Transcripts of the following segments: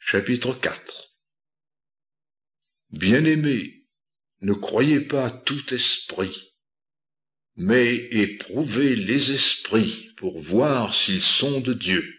Chapitre 4. Bien-aimés, ne croyez pas tout esprit, mais éprouvez les esprits pour voir s'ils sont de Dieu.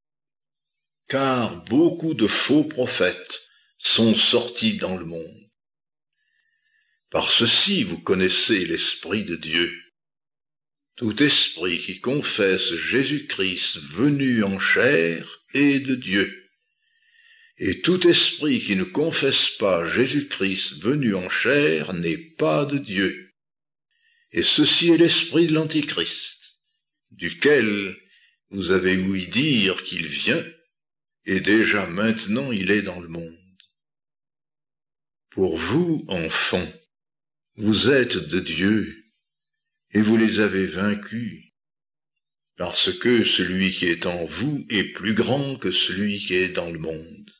Car beaucoup de faux prophètes sont sortis dans le monde. Par ceci vous connaissez l'Esprit de Dieu. Tout esprit qui confesse Jésus-Christ venu en chair est de Dieu. Et tout esprit qui ne confesse pas Jésus-Christ venu en chair n'est pas de Dieu. Et ceci est l'esprit de l'Antichrist, duquel vous avez ouï dire qu'il vient, et déjà maintenant il est dans le monde. Pour vous, enfants, vous êtes de Dieu, et vous les avez vaincus, parce que celui qui est en vous est plus grand que celui qui est dans le monde.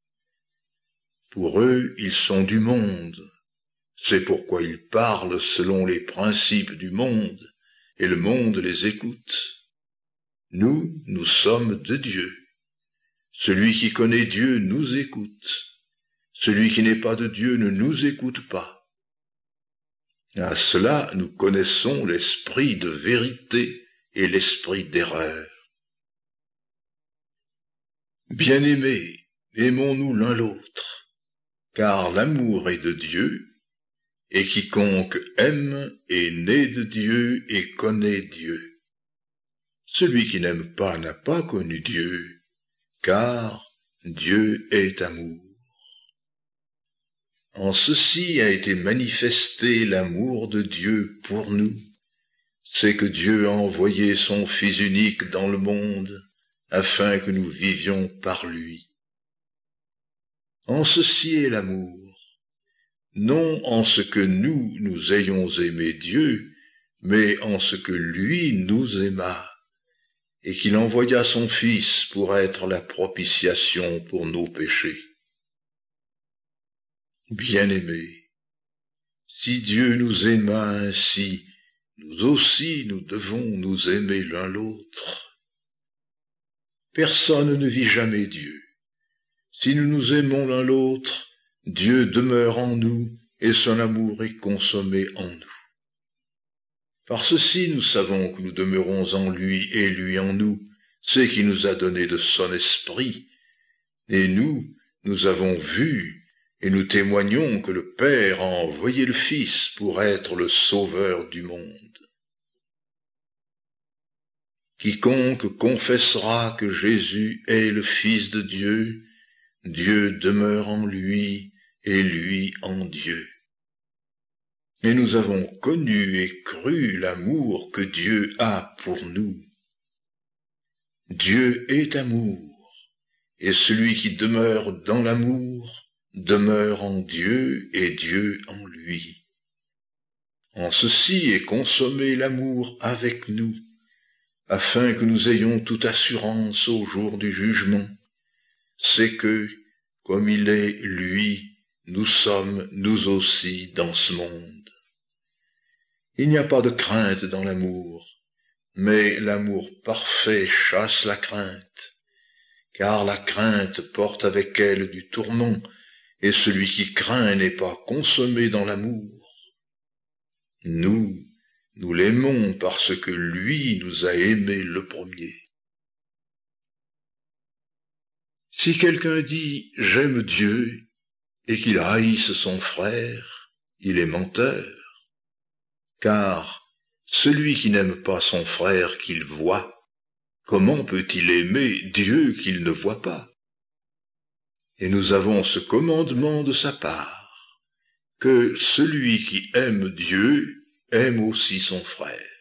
Pour eux, ils sont du monde. C'est pourquoi ils parlent selon les principes du monde, et le monde les écoute. Nous sommes de Dieu. Celui qui connaît Dieu nous écoute. Celui qui n'est pas de Dieu ne nous écoute pas. À cela, nous connaissons l'esprit de vérité et l'esprit d'erreur. Bien-aimés, aimons-nous l'un l'autre, car l'amour est de Dieu, et quiconque aime est né de Dieu et connaît Dieu. Celui qui n'aime pas n'a pas connu Dieu, car Dieu est amour. En ceci a été manifesté l'amour de Dieu pour nous, c'est que Dieu a envoyé son Fils unique dans le monde, afin que nous vivions par lui. En ceci est l'amour. Non en ce que nous ayons aimé Dieu, mais en ce que lui nous aima, et qu'il envoya son Fils pour être la propitiation pour nos péchés. Bien-aimés, si Dieu nous aima ainsi, nous aussi nous devons nous aimer l'un l'autre. Personne ne vit jamais Dieu. Si nous nous aimons l'un l'autre, Dieu demeure en nous, et son amour est consommé en nous. Par ceci, nous savons que nous demeurons en lui, et lui en nous, c'est qu'il nous a donné de son esprit. Et nous avons vu, et nous témoignons que le Père a envoyé le Fils pour être le Sauveur du monde. Quiconque confessera que Jésus est le Fils de Dieu, Dieu demeure en lui, et lui en Dieu. Et nous avons connu et cru l'amour que Dieu a pour nous. Dieu est amour, et celui qui demeure dans l'amour demeure en Dieu et Dieu en lui. En ceci est consommé l'amour avec nous, afin que nous ayons toute assurance au jour du jugement. C'est que, comme il est lui, nous sommes nous aussi dans ce monde. Il n'y a pas de crainte dans l'amour, mais l'amour parfait chasse la crainte, car la crainte porte avec elle du tourment, et celui qui craint n'est pas consommé dans l'amour. Nous l'aimons parce que lui nous a aimés le premier. Si quelqu'un dit « j'aime Dieu » et qu'il haïsse son frère, il est menteur. Car celui qui n'aime pas son frère qu'il voit, comment peut-il aimer Dieu qu'il ne voit pas? Et nous avons ce commandement de sa part, que celui qui aime Dieu aime aussi son frère.